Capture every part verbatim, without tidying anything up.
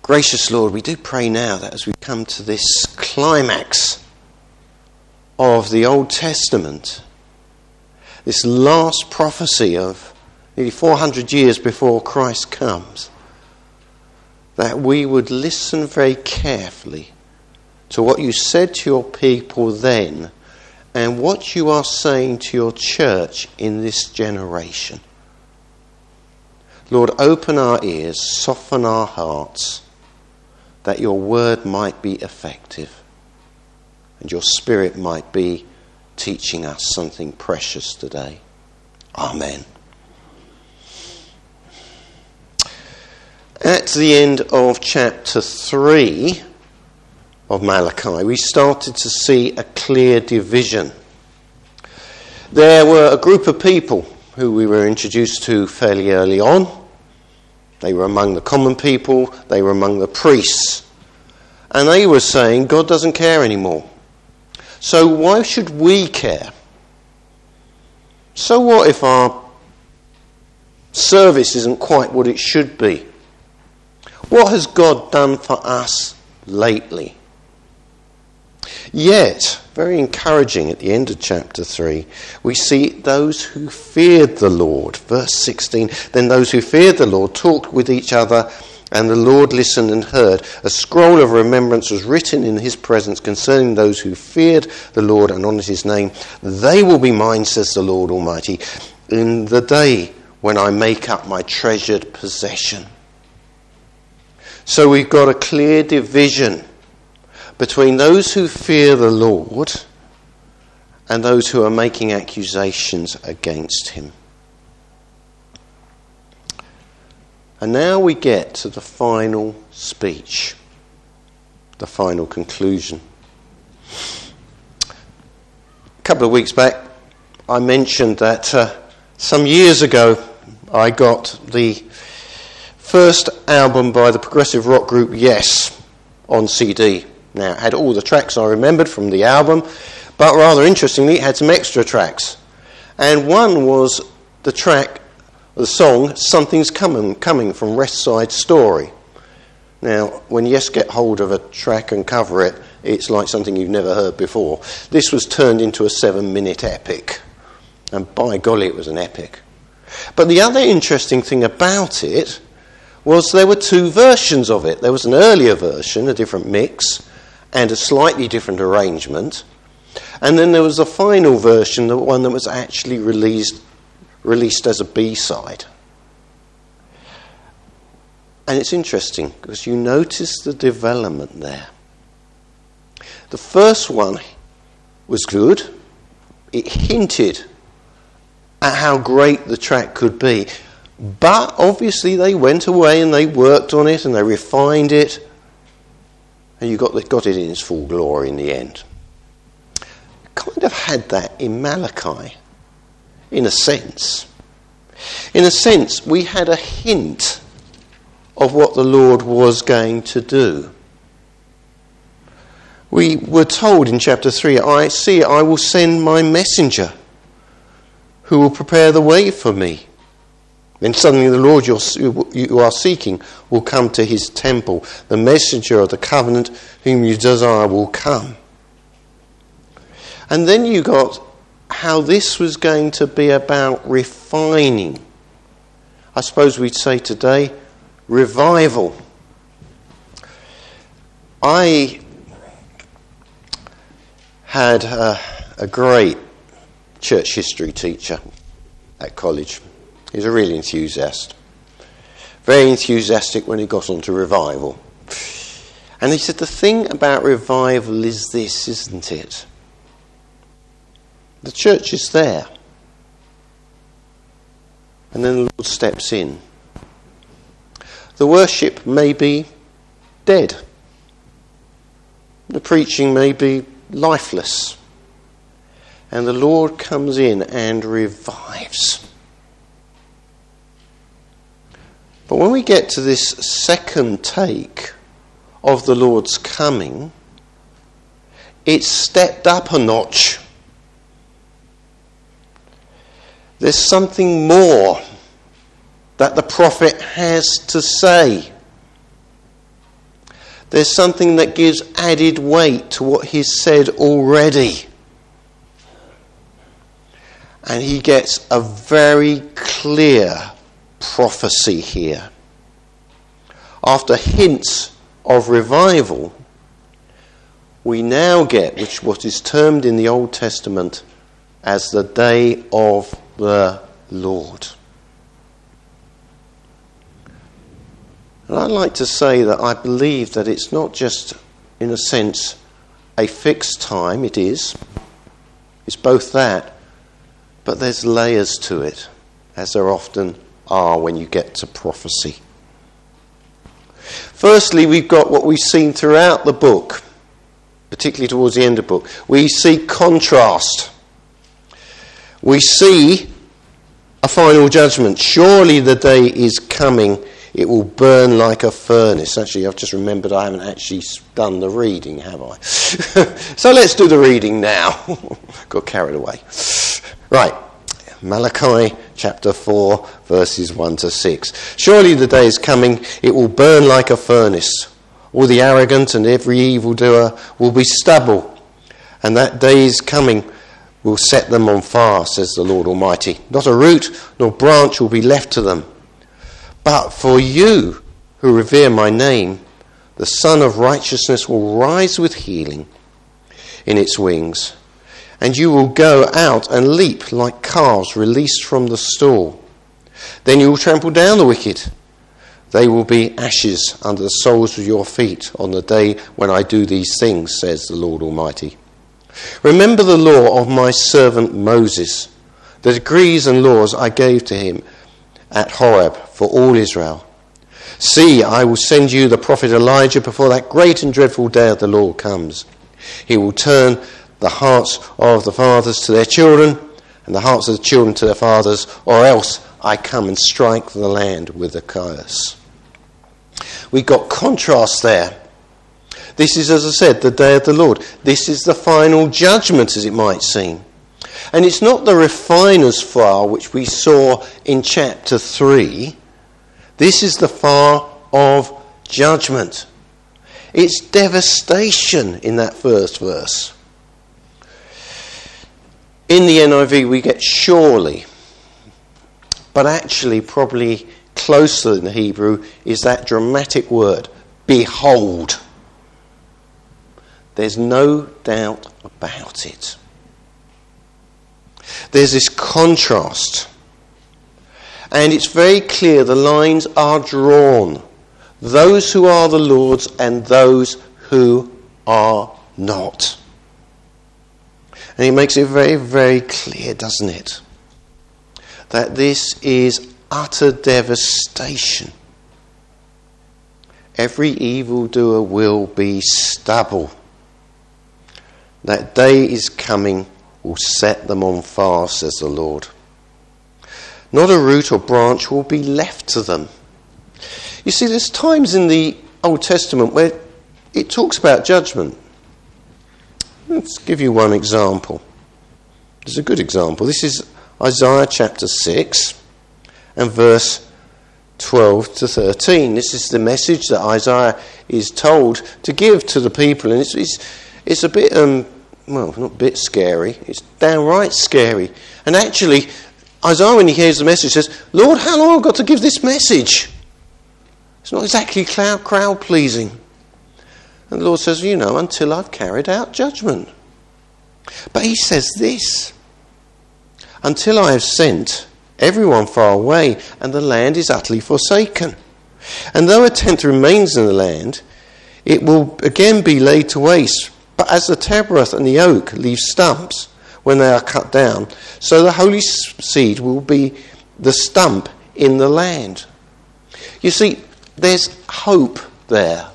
Gracious Lord, we do pray now that as we come to this climax of the Old Testament, this last prophecy of nearly four hundred years before Christ comes, that we would listen very carefully to what you said to your people then and what you are saying to your church in this generation. Lord, open our ears, soften our hearts, that your word might be effective and your Spirit might be teaching us something precious today. Amen. At the end of chapter three of Malachi, we started to see a clear division. There were a group of people who we were introduced to fairly early on. They were among the common people, they were among the priests. And they were saying, God doesn't care anymore. So why should we care? So what if our service isn't quite what it should be? What has God done for us lately? Yet, very encouraging at the end of chapter three, we see those who feared the Lord. Verse sixteen, then those who feared the Lord talked with each other, and the Lord listened and heard. A scroll of remembrance was written in his presence concerning those who feared the Lord and honoured his name. They will be mine, says the Lord Almighty, in the day when I make up my treasured possession. So we've got a clear division between those who fear the Lord and those who are making accusations against him. And now we get to the final speech, the final conclusion. A couple of weeks back, I mentioned that uh, some years ago I got the first album by the progressive rock group Yes on C D. Now, it had all the tracks I remembered from the album, but rather interestingly, it had some extra tracks. And one was the track, the song, Something's Coming, coming from West Side Story. Now, when Yes get hold of a track and cover it, it's like something you've never heard before. This was turned into a seven-minute epic. And by golly, it was an epic. But the other interesting thing about it was there were two versions of it. There was an earlier version, a different mix, and a slightly different arrangement. And then there was a final version, the one that was actually released released as a B-side. And it's interesting because you notice the development there. The first one was good. It hinted at how great the track could be. But obviously they went away and they worked on it and they refined it. And you got, got it in its full glory in the end. Kind of had that in Malachi, in a sense. In a sense, we had a hint of what the Lord was going to do. We were told in chapter three, I see, I will send my messenger who will prepare the way for me. Then suddenly the Lord you're, you are seeking will come to his temple. The messenger of the covenant whom you desire will come. And then you got how this was going to be about refining. I suppose we'd say today, revival. I had a, a great church history teacher at college. He was a real enthusiast. Very enthusiastic when he got onto revival. And he said, the thing about revival is this, isn't it? The church is there. And then the Lord steps in. The worship may be dead. The preaching may be lifeless. And the Lord comes in and revives. But when we get to this second take of the Lord's coming, it's stepped up a notch. There's something more that the prophet has to say. There's something that gives added weight to what he's said already. And he gets a very clear prophecy here. After hints of revival, we now get which what is termed in the Old Testament as the day of the Lord. And I'd like to say that I believe that it's not just, in a sense, a fixed time. It is. It's both that, but there's layers to it, as there often are when you get to prophecy. Firstly, we've got what we've seen throughout the book, particularly towards the end of the book. We see contrast. We see a final judgment. Surely the day is coming. It will burn like a furnace. Actually, I've just remembered I haven't actually done the reading, have I? So let's do the reading now. Got carried away. Right. Malachi chapter four, verses one to six. Surely the day is coming. It will burn like a furnace. All the arrogant and every evildoer will be stubble. And that day is coming will set them on fire, says the Lord Almighty. Not a root nor branch will be left to them. But for you who revere my name, the Son of Righteousness will rise with healing in its wings, and you will go out and leap like calves released from the stall. Then you will trample down the wicked. They will be ashes under the soles of your feet on the day when I do these things, says the Lord Almighty. Remember the law of my servant Moses, the decrees and laws I gave to him at Horeb for all Israel. See, I will send you the prophet Elijah before that great and dreadful day of the Lord comes. He will turn the hearts of the fathers to their children and the hearts of the children to their fathers, or else I come and strike the land with a curse. We've got contrast there. This is, as I said, the day of the Lord. This is the final judgment, as it might seem. And it's not the refiner's fire which we saw in chapter three. This is the fire of judgment. It's devastation in that first verse. In the N I V we get surely, but actually probably closer in the Hebrew is that dramatic word, behold. There's no doubt about it. There's this contrast. And it's very clear the lines are drawn. Those who are the Lord's and those who are not. And he makes it very, very clear, doesn't it? That this is utter devastation. Every evildoer will be stubble. That day is coming, will set them on fire, says the Lord. Not a root or branch will be left to them. You see, there's times in the Old Testament where it talks about judgment. Let's give you one example. It's a good example. This is Isaiah chapter six and verse twelve to thirteen. This is the message that Isaiah is told to give to the people. And it's, it's, it's a bit, um, well, not a bit scary. It's downright scary. And actually, Isaiah, when he hears the message, says, Lord, how long have I got to give this message? It's not exactly crowd-pleasing. And the Lord says, you know, until I've carried out judgment. But he says this, until I have sent everyone far away, and the land is utterly forsaken. And though a tenth remains in the land, it will again be laid to waste. But as the terebinth and the oak leave stumps when they are cut down, so the holy seed will be the stump in the land. You see, there's hope there.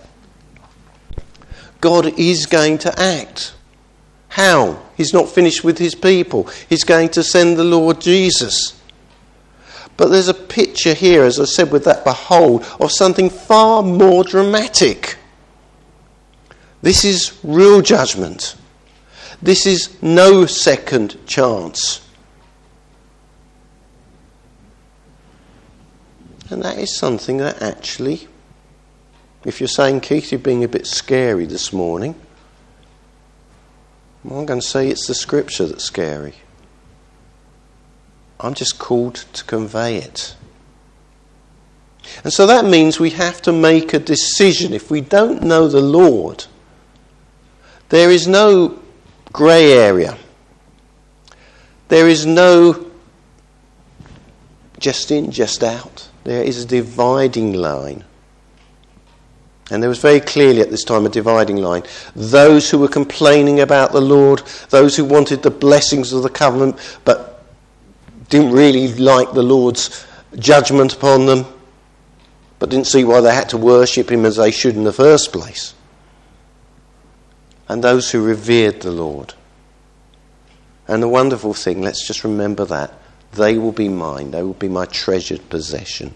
God is going to act. How? He's not finished with his people. He's going to send the Lord Jesus. But there's a picture here, as I said, with that behold, of something far more dramatic. This is real judgment. This is no second chance. And that is something that actually If you're saying, Keith, you're being a bit scary this morning, well, I'm going to say it's the scripture that's scary. I'm just called to convey it. And so that means we have to make a decision. If we don't know the Lord, there is no grey area. There is no just in, just out. There is a dividing line. And there was very clearly at this time a dividing line. Those who were complaining about the Lord, those who wanted the blessings of the covenant but didn't really like the Lord's judgment upon them, but didn't see why they had to worship him as they should in the first place. And those who revered the Lord. And the wonderful thing, let's just remember that, they will be mine, they will be my treasured possession.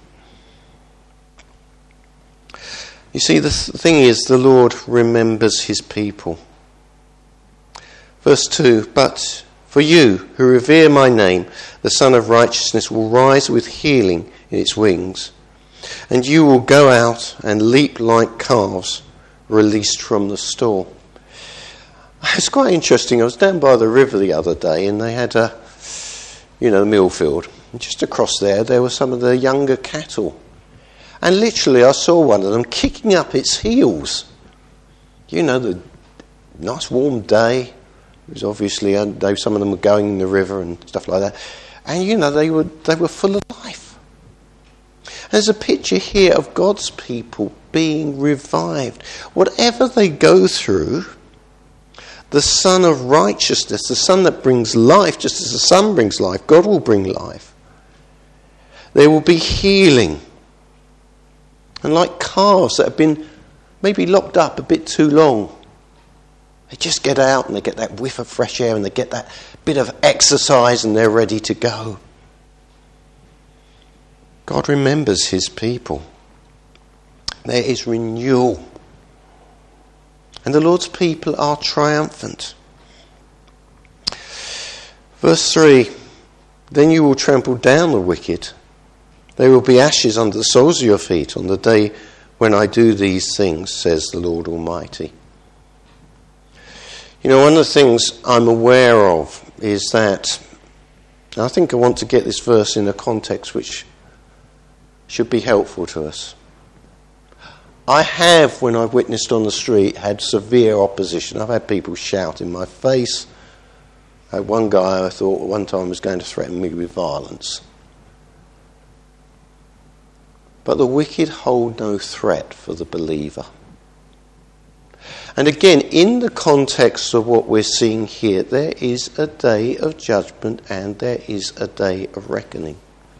You see, the th- thing is, the Lord remembers his people. Verse two, but for you who revere my name, the Son of Righteousness will rise with healing in its wings, and you will go out and leap like calves released from the stall. It's quite interesting. I was down by the river the other day, and they had a, you know, the mill field. And just across there, there were some of the younger cattle. And literally, I saw one of them kicking up its heels. You know, the nice warm day. It was obviously, uh, they, some of them were going in the river and stuff like that. And, you know, they were they were full of life. There's a picture here of God's people being revived. Whatever they go through, the Son of Righteousness, the Son that brings life, just as the Son brings life, God will bring life. There will be healing. And like calves that have been maybe locked up a bit too long, they just get out and they get that whiff of fresh air and they get that bit of exercise and they're ready to go. God remembers his people. There is renewal. And the Lord's people are triumphant. Verse three, then you will trample down the wicked. They will be ashes under the soles of your feet on the day when I do these things, says the Lord Almighty. You know, one of the things I'm aware of is that, and I think I want to get this verse in a context which should be helpful to us. I have, when I've witnessed on the street, had severe opposition. I've had people shout in my face. I had one guy I thought at one time was going to threaten me with violence. But the wicked hold no threat for the believer. And again, in the context of what we're seeing here, there is a day of judgment and there is a day of reckoning.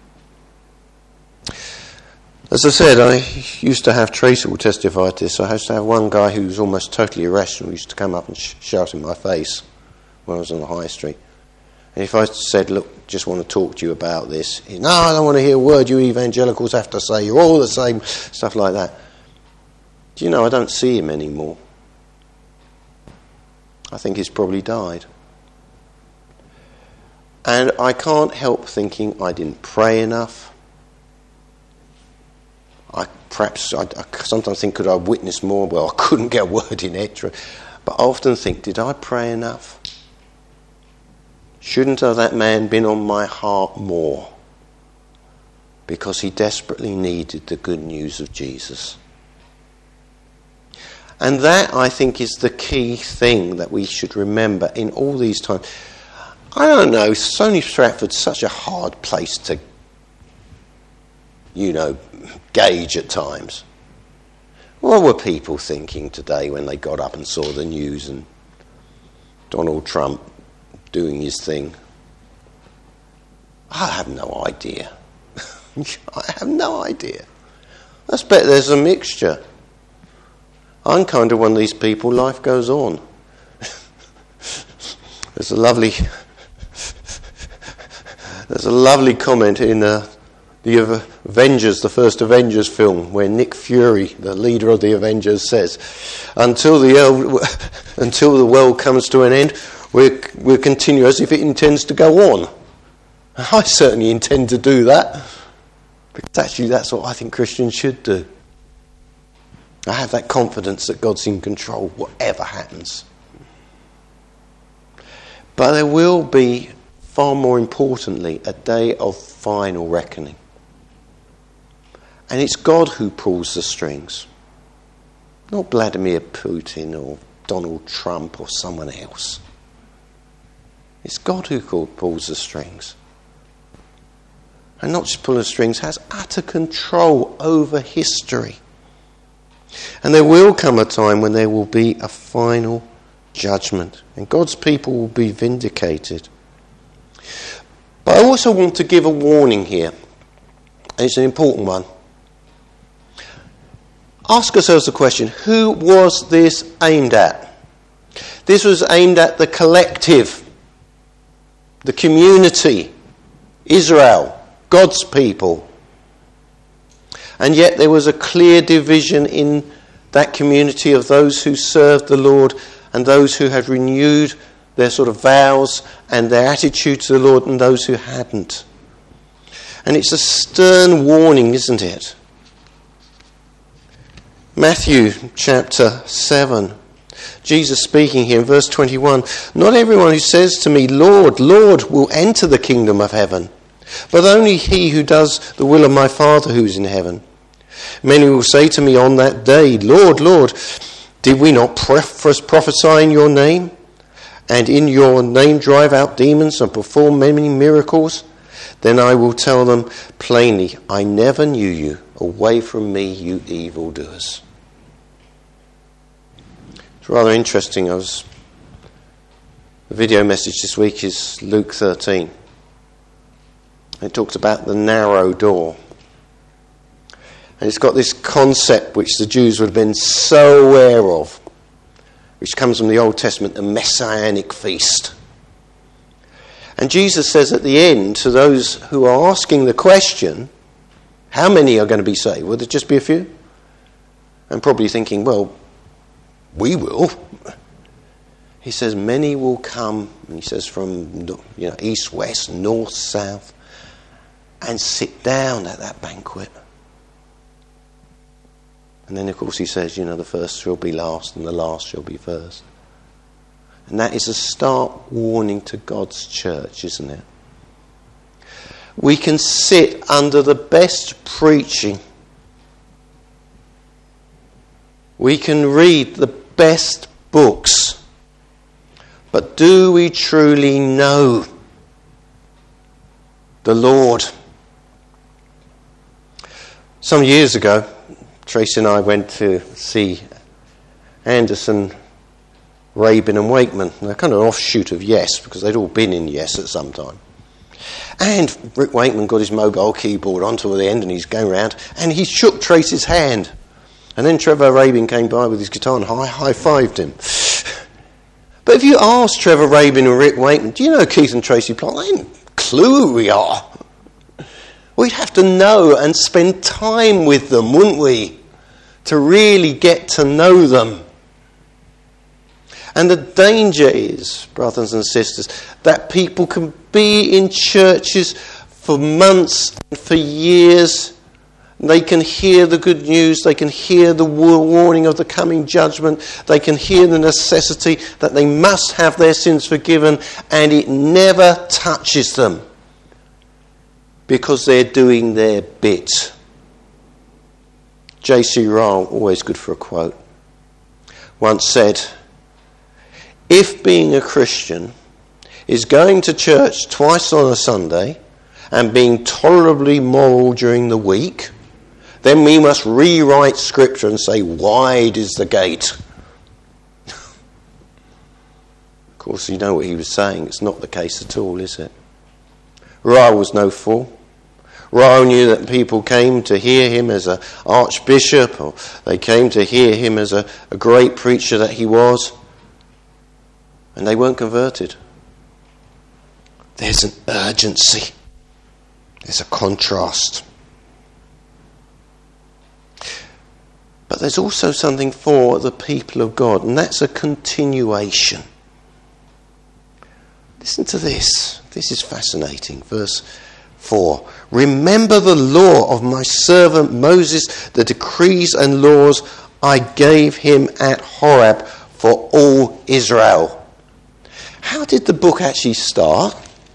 As I said, I used to have, Tracy will testify to this, I used to have one guy who was almost totally irrational, used to come up and sh- shout in my face when I was on the high street. And if I said, look, just want to talk to you about this, he, no, I don't want to hear a word you evangelicals have to say, you're all the same, stuff like that. Do you know, I don't see him anymore. I think he's probably died. And I can't help thinking I didn't pray enough. I perhaps, I, I sometimes think, could I witness more? Well, I couldn't get a word in it. But I often think, did I pray enough? Shouldn't have that man been on my heart more? Because he desperately needed the good news of Jesus. And that, I think, is the key thing that we should remember in all these times. I don't know, Stony Stratford's such a hard place to, you know, gauge at times. What were people thinking today when they got up and saw the news and Donald Trump doing his thing? I have no idea. I have no idea. I bet there's a mixture. I'm kind of one of these people, life goes on. There's a lovely there's a lovely comment in uh, the Avengers, the first Avengers film, where Nick Fury, the leader of the Avengers, says, until the until the world comes to an end, we'll, we'll continue as if it intends to go on. I certainly intend to do that, because actually that's what I think Christians should do. I have that confidence that God's in control, whatever happens. But there will be, far more importantly, a day of final reckoning. And it's God who pulls the strings. Not Vladimir Putin or Donald Trump or someone else. It's God who pulls the strings. And not just pulling the strings, has utter control over history. And there will come a time when there will be a final judgment. And God's people will be vindicated. But I also want to give a warning here. And it's an important one. Ask ourselves the question, who was this aimed at? This was aimed at the collective, the community, Israel, God's people. And yet there was a clear division in that community of those who served the Lord and those who had renewed their sort of vows and their attitude to the Lord, and those who hadn't. And it's a stern warning, isn't it? Matthew chapter seven. Jesus speaking here in verse twenty-one. Not everyone who says to me, Lord, Lord, will enter the kingdom of heaven, but only he who does the will of my Father who is in heaven. Many will say to me on that day, Lord, Lord, did we not prophesy in your name, and in your name drive out demons and perform many miracles? Then I will tell them plainly, I never knew you. Away from me, you evildoers. It's rather interesting. I was the video message this week is Luke thirteen. It talks about the narrow door. And it's got this concept which the Jews would have been so aware of, which comes from the Old Testament, the Messianic feast. And Jesus says at the end to those who are asking the question, how many are going to be saved? Will there just be a few? And probably thinking, well, we will. He says many will come, and he says from you know east, west, north, south, and sit down at that banquet. And then, of course, he says, you know, the first shall be last and the last shall be first. And that is a stark warning to God's church, isn't it? We can sit under the best preaching. We can read the best books. But do we truly know the Lord? Some years ago, Tracy and I went to see Anderson, Rabin and Wakeman. They're kind of an offshoot of Yes, because they'd all been in Yes at some time. And Rick Wakeman got his mobile keyboard onto the end and he's going around and he shook Tracy's hand. And then Trevor Rabin came by with his guitar and high, high-fived him. But if you ask Trevor Rabin and Rick Wakeman, do you know Keith and Tracy Plant? They ain't a clue who we are. We'd have to know and spend time with them, wouldn't we? To really get to know them. And the danger is, brothers and sisters, that people can be in churches for months and for years. They can hear the good news. They can hear the warning of the coming judgment. They can hear the necessity that they must have their sins forgiven, and it never touches them because they're doing their bit. J C Ryle, always good for a quote, once said, if being a Christian is going to church twice on a Sunday and being tolerably moral during the week, then we must rewrite Scripture and say, wide is the gate. Of course, you know what he was saying. It's not the case at all, is it? Ryle was no fool. Ryle knew that people came to hear him as an archbishop, or they came to hear him as a, a great preacher that he was, and they weren't converted. There's an urgency. There's a contrast. But there's also something for the people of God, and that's a continuation. Listen to this. This is fascinating. Verse four. Remember the law of my servant Moses, the decrees and laws I gave him at Horeb for all Israel. How did the book actually start?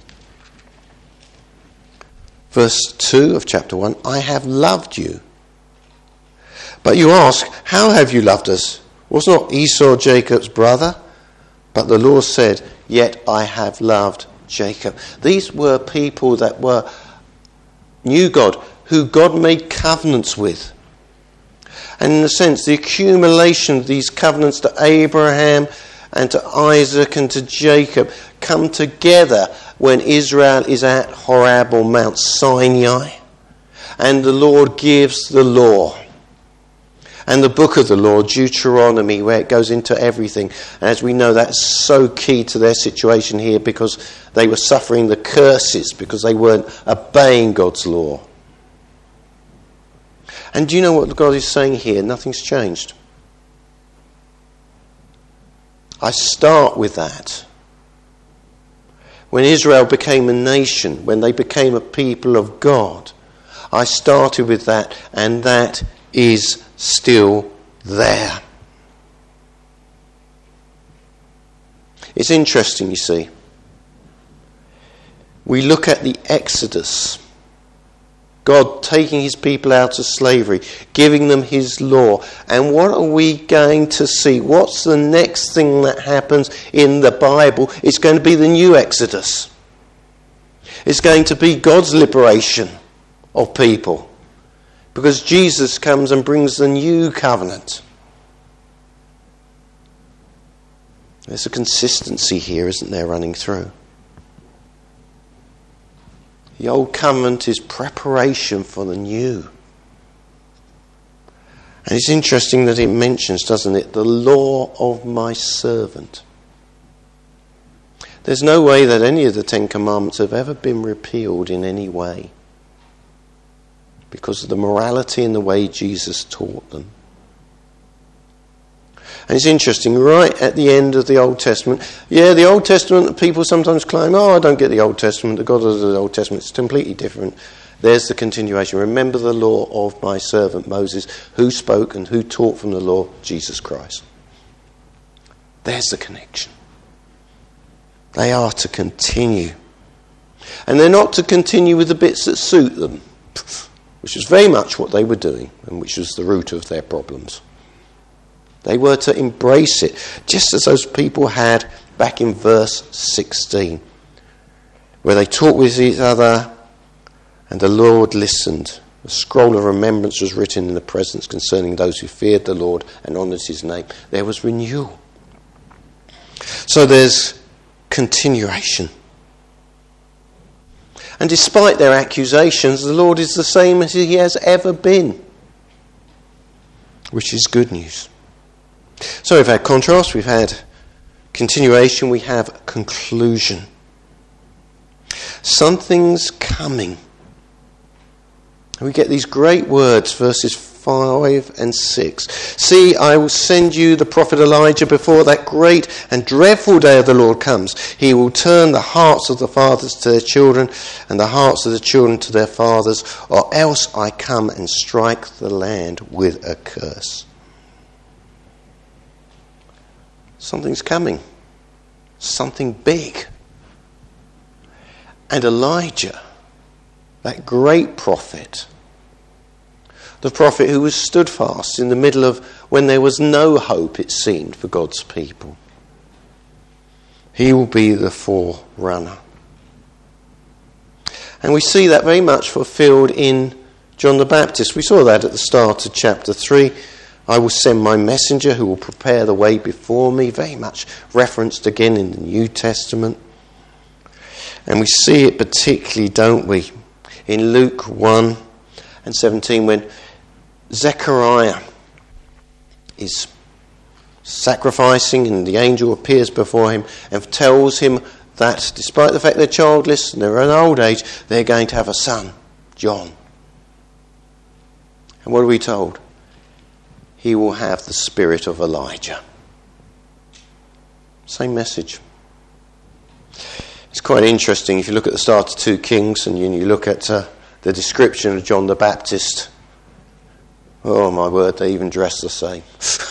Verse two of chapter one, I have loved you. But you ask, how have you loved us? Was not Esau Jacob's brother? But the Lord said, yet I have loved Jacob. These were people that were knew God, who God made covenants with. And in a sense, the accumulation of these covenants to Abraham and to Isaac and to Jacob come together when Israel is at Horeb or Mount Sinai. And the Lord gives the law. And the book of the law, Deuteronomy, where it goes into everything. And as we know, that's so key to their situation here because they were suffering the curses because they weren't obeying God's law. And do you know what God is saying here? Nothing's changed. I start with that. When Israel became a nation, when they became a people of God, I started with that, and that is still there. It's interesting, you see. We look at the Exodus. God taking his people out of slavery, giving them his law. And what are we going to see? What's the next thing that happens in the Bible? It's going to be the new Exodus. It's going to be God's liberation of people. Because Jesus comes and brings the new covenant. There's a consistency here, isn't there, running through? The old covenant is preparation for the new. And it's interesting that it mentions, doesn't it, the law of my servant. There's no way that any of the Ten Commandments have ever been repealed in any way, because of the morality and the way Jesus taught them. And it's interesting, right at the end of the Old Testament, yeah, the Old Testament, people sometimes claim, oh, I don't get the Old Testament, the God of the Old Testament is completely different. There's the continuation. Remember the law of my servant Moses, who spoke and who taught from the law? Jesus Christ. There's the connection. They are to continue. And they're not to continue with the bits that suit them, which is very much what they were doing and which was the root of their problems. They were to embrace it, just as those people had back in verse sixteen, where they talked with each other and the Lord listened. A scroll of remembrance was written in the presence concerning those who feared the Lord and honoured his name. There was renewal. So there's continuation. And despite their accusations, the Lord is the same as he has ever been, which is good news. So we've had contrast, we've had continuation, we have conclusion. Something's coming. And we get these great words, verses five and six. See, I will send you the prophet Elijah before that great and dreadful day of the Lord comes. He will turn the hearts of the fathers to their children and the hearts of the children to their fathers, or else I come and strike the land with a curse. Something's coming. Something big. And Elijah, that great prophet, the prophet who was stood fast in the middle of when there was no hope, it seemed, for God's people. He will be the forerunner. And we see that very much fulfilled in John the Baptist. We saw that at the start of chapter three. I will send my messenger who will prepare the way before me. Very much referenced again in the New Testament. And we see it particularly, don't we, in Luke one and seventeen, when Zechariah is sacrificing and the angel appears before him and tells him that despite the fact they're childless and they're an old age, they're going to have a son, John. And what are we told? He will have the spirit of Elijah. Same message. It's quite interesting if you look at the start of two Kings and you, you look at uh, the description of John the Baptist. Oh my word, they even dress the same.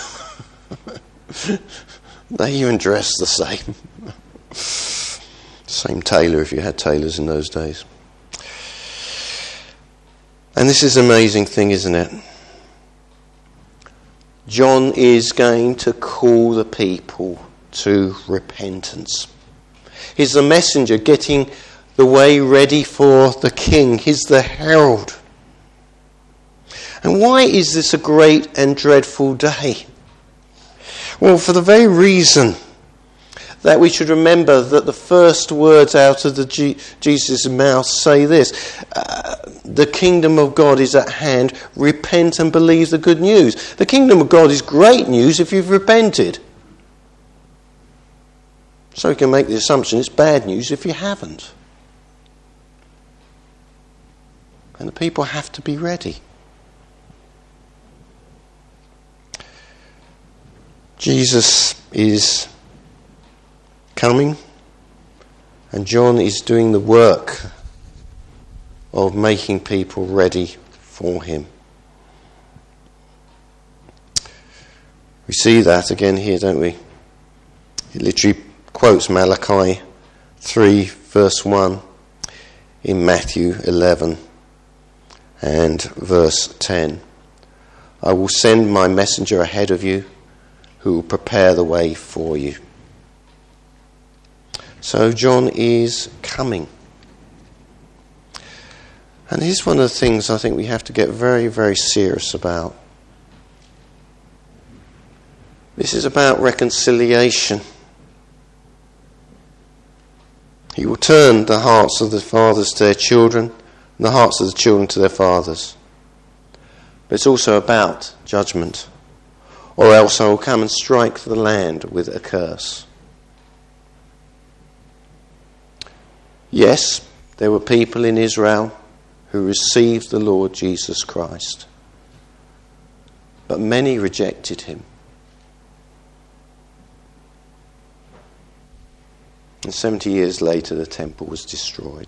They even dress the same. Same tailor, if you had tailors in those days. And this is an amazing thing, isn't it? John is going to call the people to repentance. He's the messenger getting the way ready for the king. He's the herald. And why is this a great and dreadful day? Well, for the very reason that we should remember that the first words out of the G- Jesus' mouth say this: uh, the kingdom of God is at hand, repent and believe the good news. The kingdom of God is great news if you've repented. So you can make the assumption it's bad news if you haven't. And the people have to be ready. Jesus is coming, and John is doing the work of making people ready for him. We see that again here, don't we? It literally quotes Malachi three verse one in Matthew eleven and verse ten. I will send my messenger ahead of you who will prepare the way for you. So John is coming. And here's one of the things I think we have to get very, very serious about. This is about reconciliation. He will turn the hearts of the fathers to their children, and the hearts of the children to their fathers. But it's also about judgment. Or else I will come and strike the land with a curse. Yes, there were people in Israel who received the Lord Jesus Christ. But many rejected him. And seventy years later the temple was destroyed.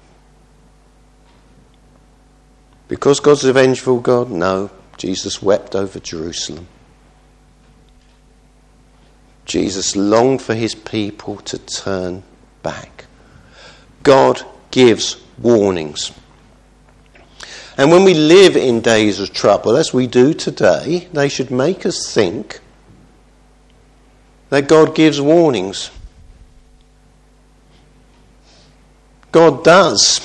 Because God's a vengeful God? No. Jesus wept over Jerusalem. Jesus longed for his people to turn back. God gives warnings. And when we live in days of trouble, as we do today, they should make us think that God gives warnings. God does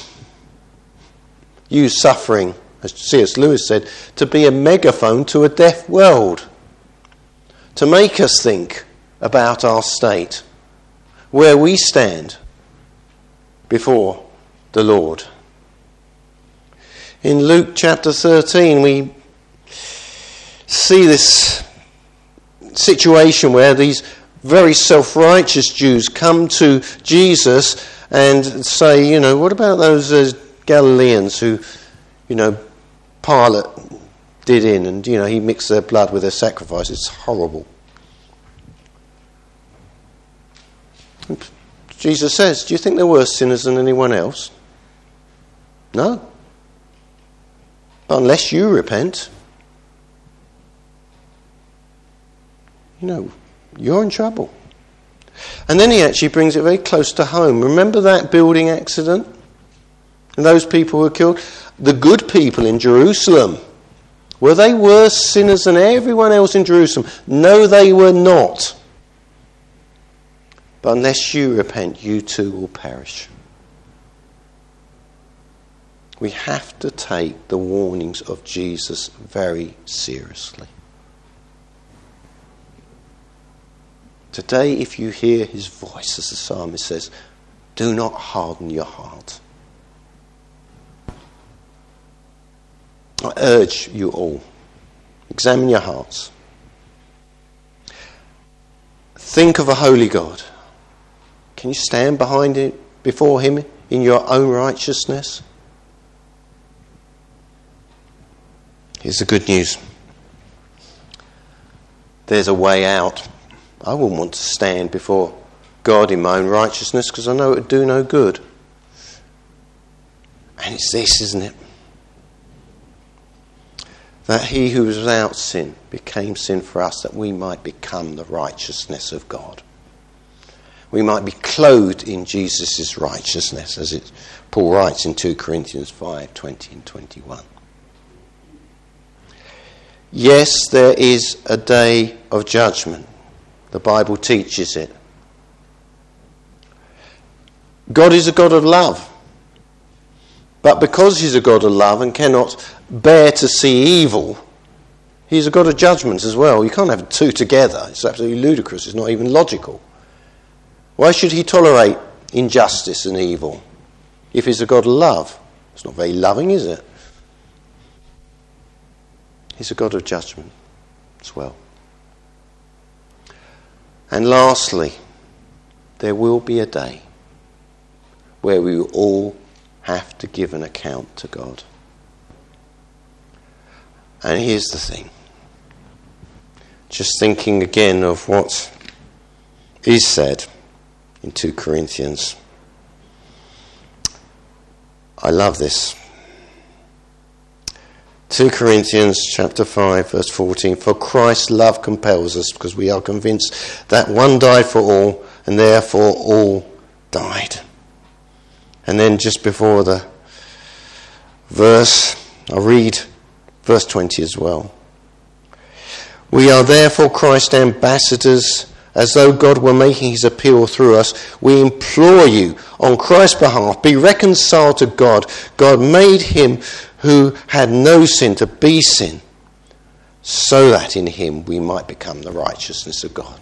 use suffering, as C S Lewis said, to be a megaphone to a deaf world, to make us think about our state, where we stand before the Lord. In Luke chapter thirteen, we see this situation where these very self-righteous Jews come to Jesus and say, you know, what about those uh, Galileans who, you know, Pilate did in, and, you know, he mixed their blood with their sacrifice. It's horrible. Jesus says, do you think they're worse sinners than anyone else? No. But unless you repent, you know, you're in trouble. And then he actually brings it very close to home. Remember that building accident? And those people who were killed? The good people in Jerusalem, were they worse sinners than everyone else in Jerusalem? No, they were not. But unless you repent, you too will perish. We have to take the warnings of Jesus very seriously. Today, if you hear his voice, as the psalmist says, do not harden your heart. I urge you all, examine your hearts. Think of a holy God. Can you stand behind it, before him in your own righteousness? Here's the good news. There's a way out. I wouldn't want to stand before God in my own righteousness because I know it would do no good. And it's this, isn't it? that he who was without sin became sin for us, that we might become the righteousness of God. We might be clothed in Jesus' righteousness, as it, Paul writes in two Corinthians five, twenty and twenty-one. Yes, there is a day of judgment. The Bible teaches it. God is a God of love. But because he's a God of love and cannot bear to see evil, he's a God of judgment as well. You can't have the two together. It's absolutely ludicrous. It's not even logical. Why should he tolerate injustice and evil if he's a God of love? It's not very loving, is it? He's a God of judgment as well. And lastly, there will be a day where we will all have to give an account to God. And here's the thing. Just thinking again of what is said in two Corinthians. I love this. two Corinthians chapter five verse fourteen. For Christ's love compels us, because we are convinced that one died for all, and therefore all died. And then just before the verse, I'll read verse twenty as well. We are therefore Christ's ambassadors, as though God were making his appeal through us. We implore you, on Christ's behalf, be reconciled to God. God made him who had no sin to be sin, so that in him we might become the righteousness of God.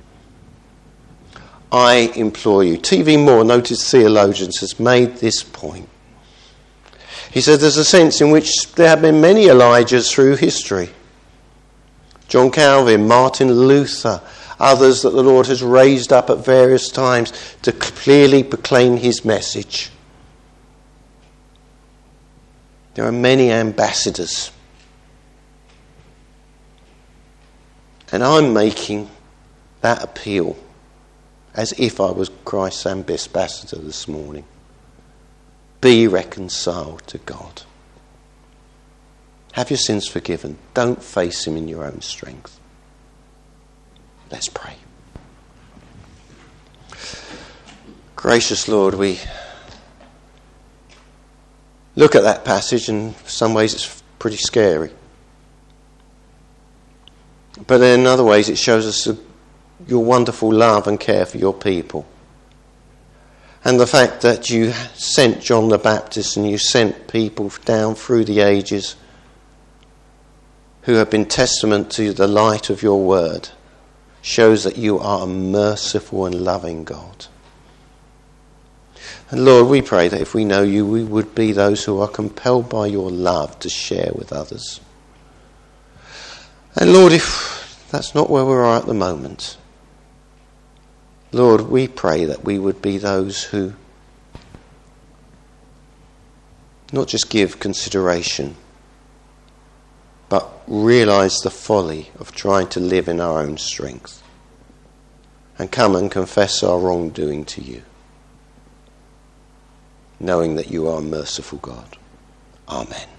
I implore you. T V Moore, noted theologian, has made this point. He said there's a sense in which there have been many Elijahs through history. John Calvin, Martin Luther, others that the Lord has raised up at various times to clearly proclaim his message. There are many ambassadors. And I'm making that appeal as if I was Christ's ambassador this morning. Be reconciled to God. Have your sins forgiven. Don't face him in your own strength. Let's pray. Gracious Lord, we look at that passage and in some ways it's pretty scary. But in other ways it shows us your wonderful love and care for your people. And the fact that you sent John the Baptist and you sent people down through the ages who have been testament to the light of your word shows that you are a merciful and loving God. And Lord, we pray that if we know you, we would be those who are compelled by your love to share with others. And Lord, if that's not where we are at the moment, Lord, we pray that we would be those who not just give consideration, but realise the folly of trying to live in our own strength and come and confess our wrongdoing to you, knowing that you are a merciful God. Amen.